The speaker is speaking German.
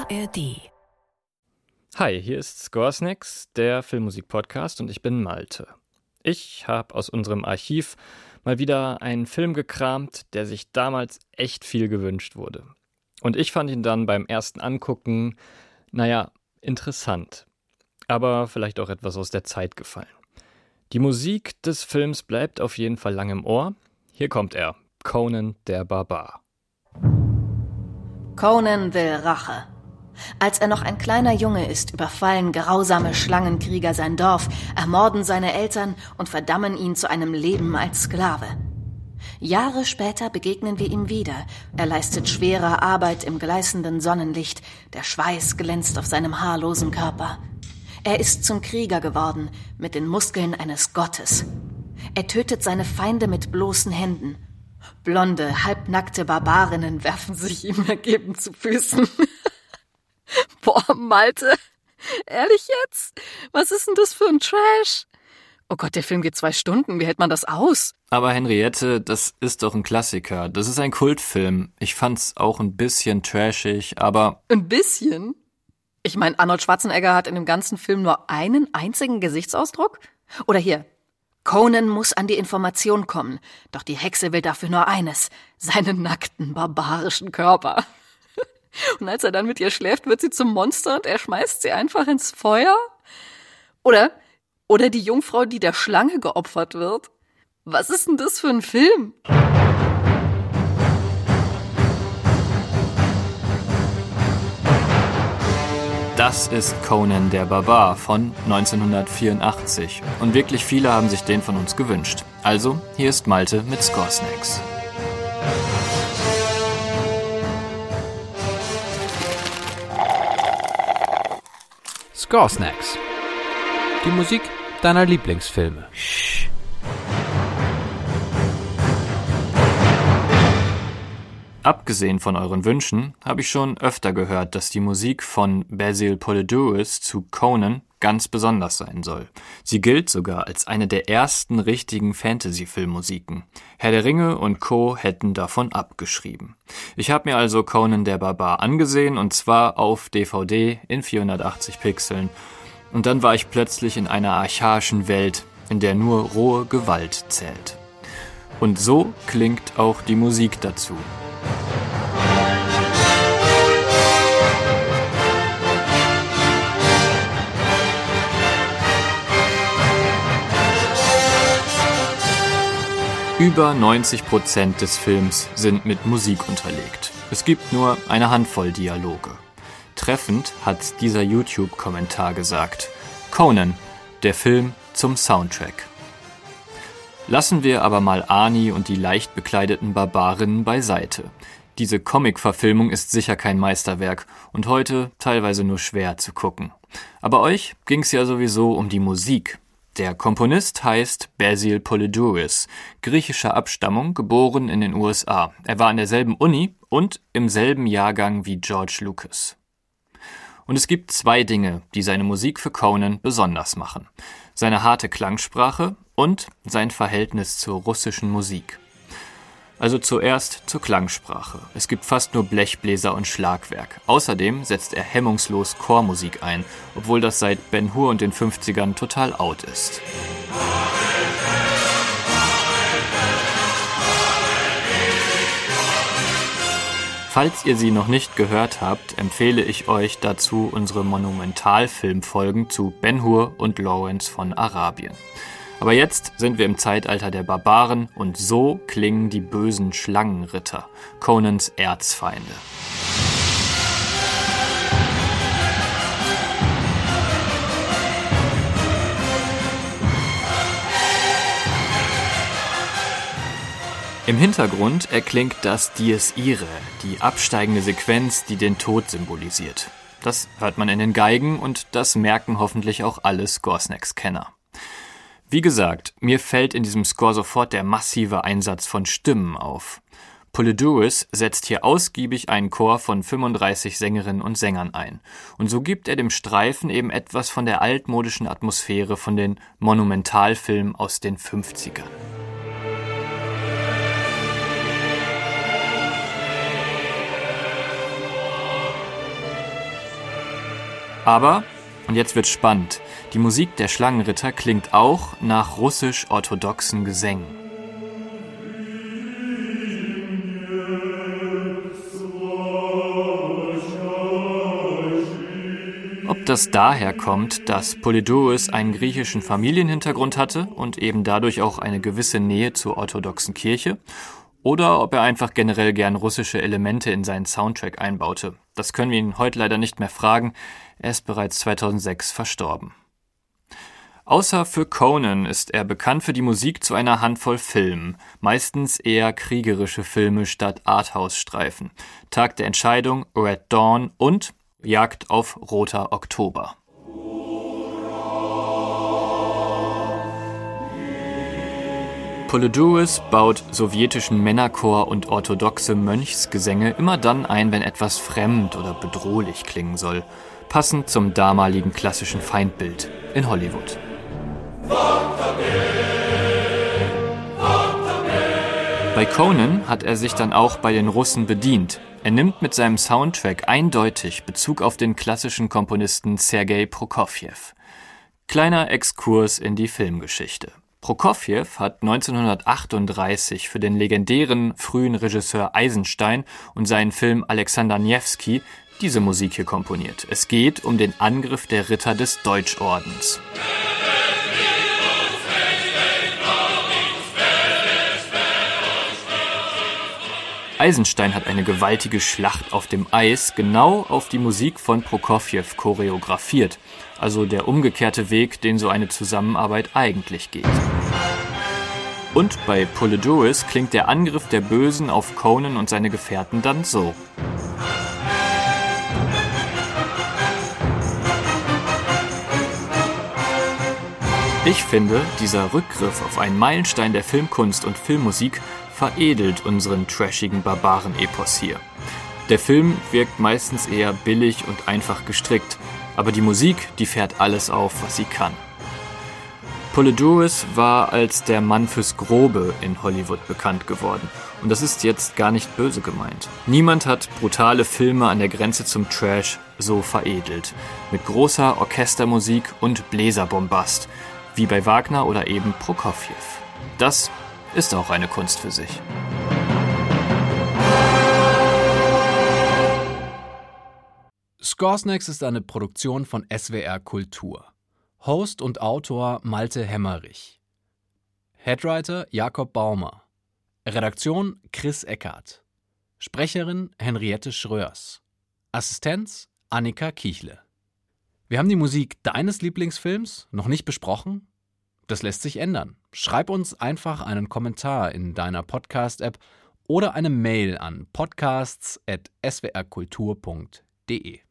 ARD. Hi, hier ist Scoresnacks, der Filmmusik-Podcast, und ich bin Malte. Ich habe aus unserem Archiv mal wieder einen Film gekramt, der sich damals echt viel gewünscht wurde. Und ich fand ihn dann beim ersten Angucken, interessant. Aber vielleicht auch etwas aus der Zeit gefallen. Die Musik des Films bleibt auf jeden Fall lang im Ohr. Hier kommt er, Conan der Barbar. Conan will Rache. Als er noch ein kleiner Junge ist, überfallen grausame Schlangenkrieger sein Dorf, ermorden seine Eltern und verdammen ihn zu einem Leben als Sklave. Jahre später begegnen wir ihm wieder. Er leistet schwere Arbeit im gleißenden Sonnenlicht. Der Schweiß glänzt auf seinem haarlosen Körper. Er ist zum Krieger geworden, mit den Muskeln eines Gottes. Er tötet seine Feinde mit bloßen Händen. Blonde, halbnackte Barbarinnen werfen sich ihm ergeben zu Füßen. Boah, Malte, ehrlich jetzt? Was ist denn das für ein Trash? Oh Gott, der Film geht 2 Stunden, wie hält man das aus? Aber Henriette, das ist doch ein Klassiker. Das ist ein Kultfilm. Ich fand's auch ein bisschen trashig, aber... Ein bisschen? Ich meine, Arnold Schwarzenegger hat in dem ganzen Film nur einen einzigen Gesichtsausdruck? Oder hier, Conan muss an die Information kommen, doch die Hexe will dafür nur eines, seinen nackten, barbarischen Körper. Und als er dann mit ihr schläft, wird sie zum Monster und er schmeißt sie einfach ins Feuer? Oder die Jungfrau, die der Schlange geopfert wird? Was ist denn das für ein Film? Das ist Conan der Barbar von 1984. Und wirklich viele haben sich den von uns gewünscht. Also, hier ist Malte mit Scoresnacks. Scoresnacks. Die Musik deiner Lieblingsfilme. Abgesehen von euren Wünschen habe ich schon öfter gehört, dass die Musik von Basil Poledouris zu Conan ganz besonders sein soll. Sie gilt sogar als eine der ersten richtigen Fantasy-Filmmusiken. Herr der Ringe und Co. hätten davon abgeschrieben. Ich habe mir also Conan der Barbar angesehen, und zwar auf DVD in 480 Pixeln. Und dann war ich plötzlich in einer archaischen Welt, in der nur rohe Gewalt zählt. Und so klingt auch die Musik dazu. Über 90% des Films sind mit Musik unterlegt. Es gibt nur eine Handvoll Dialoge. Treffend hat dieser YouTube-Kommentar gesagt: Conan, der Film zum Soundtrack. Lassen wir aber mal Arnie und die leicht bekleideten Barbarinnen beiseite. Diese Comic-Verfilmung ist sicher kein Meisterwerk und heute teilweise nur schwer zu gucken. Aber euch ging's ja sowieso um die Musik. Der Komponist heißt Basil Poledouris, griechischer Abstammung, geboren in den USA. Er war an derselben Uni und im selben Jahrgang wie George Lucas. Und es gibt 2 Dinge, die seine Musik für Conan besonders machen: seine harte Klangsprache und sein Verhältnis zur russischen Musik. Also zuerst zur Klangsprache. Es gibt fast nur Blechbläser und Schlagwerk. Außerdem setzt er hemmungslos Chormusik ein, obwohl das seit Ben-Hur und den 50ern total out ist. Falls ihr sie noch nicht gehört habt, empfehle ich euch dazu unsere Monumentalfilmfolgen zu Ben-Hur und Lawrence von Arabien. Aber jetzt sind wir im Zeitalter der Barbaren und so klingen die bösen Schlangenritter, Conans Erzfeinde. Im Hintergrund erklingt das Dies Irae, die absteigende Sequenz, die den Tod symbolisiert. Das hört man in den Geigen und das merken hoffentlich auch alle Scoresnacks-Kenner. Wie gesagt, mir fällt in diesem Score sofort der massive Einsatz von Stimmen auf. Poledouris setzt hier ausgiebig einen Chor von 35 Sängerinnen und Sängern ein. Und so gibt er dem Streifen eben etwas von der altmodischen Atmosphäre von den Monumentalfilmen aus den 50ern. Aber, und jetzt wird's spannend, die Musik der Schlangenritter klingt auch nach russisch-orthodoxen Gesängen. Ob das daher kommt, dass Polydorus einen griechischen Familienhintergrund hatte und eben dadurch auch eine gewisse Nähe zur orthodoxen Kirche, oder ob er einfach generell gern russische Elemente in seinen Soundtrack einbaute. Das können wir ihn heute leider nicht mehr fragen, er ist bereits 2006 verstorben. Außer für Conan ist er bekannt für die Musik zu einer Handvoll Filmen, meistens eher kriegerische Filme statt Arthouse-Streifen. Tag der Entscheidung, Red Dawn und Jagd auf Roter Oktober. Polydorus baut sowjetischen Männerchor und orthodoxe Mönchsgesänge immer dann ein, wenn etwas fremd oder bedrohlich klingen soll, passend zum damaligen klassischen Feindbild in Hollywood. Bei Conan hat er sich dann auch bei den Russen bedient. Er nimmt mit seinem Soundtrack eindeutig Bezug auf den klassischen Komponisten Sergei Prokofjew. Kleiner Exkurs in die Filmgeschichte. Prokofjew hat 1938 für den legendären frühen Regisseur Eisenstein und seinen Film Alexander Newski diese Musik hier komponiert. Es geht um den Angriff der Ritter des Deutschordens. Eisenstein hat eine gewaltige Schlacht auf dem Eis genau auf die Musik von Prokofjew choreografiert, also der umgekehrte Weg, den so eine Zusammenarbeit eigentlich geht. Und bei Polydorus klingt der Angriff der Bösen auf Conan und seine Gefährten dann so. Ich finde, dieser Rückgriff auf einen Meilenstein der Filmkunst und Filmmusik veredelt unseren trashigen Barbaren-Epos hier. Der Film wirkt meistens eher billig und einfach gestrickt, aber die Musik, die fährt alles auf, was sie kann. Polydorus war als der Mann fürs Grobe in Hollywood bekannt geworden. Und das ist jetzt gar nicht böse gemeint. Niemand hat brutale Filme an der Grenze zum Trash so veredelt. Mit großer Orchestermusik und Bläserbombast, wie bei Wagner oder eben Prokofjew. Das ist auch eine Kunst für sich. Scoresnacks ist eine Produktion von SWR Kultur. Host und Autor Malte Hemmerich. Headwriter Jakob Baumer. Redaktion Chris Eckert. Sprecherin Henriette Schröers. Assistenz Annika Kiechle. Wir haben die Musik deines Lieblingsfilms noch nicht besprochen? Das lässt sich ändern. Schreib uns einfach einen Kommentar in deiner Podcast-App oder eine Mail an podcasts@swrkultur.de.